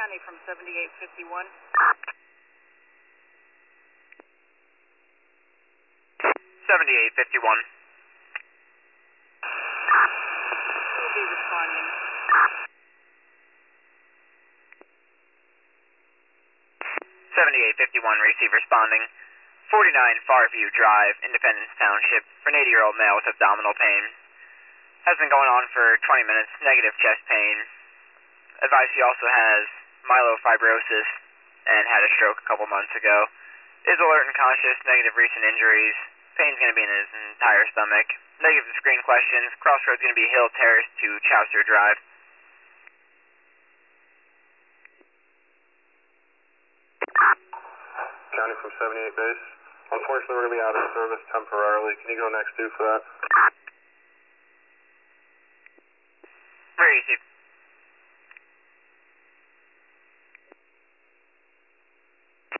County from 7851. 7851. We'll be responding. 7851, receive responding. 49 Farview Drive, Independence Township, for an 80-year-old male with abdominal pain. Has been going on for 20 minutes, negative chest pain. Advice he also has myelofibrosis and had a stroke a couple months ago. Is alert and conscious, negative recent injuries. Pain's going to be in his entire stomach. Negative screen questions. Crossroads going to be Hill Terrace to Chaucer Drive. County from 78 base. Unfortunately, we're going to be out of service temporarily. Can you go next 2 for that?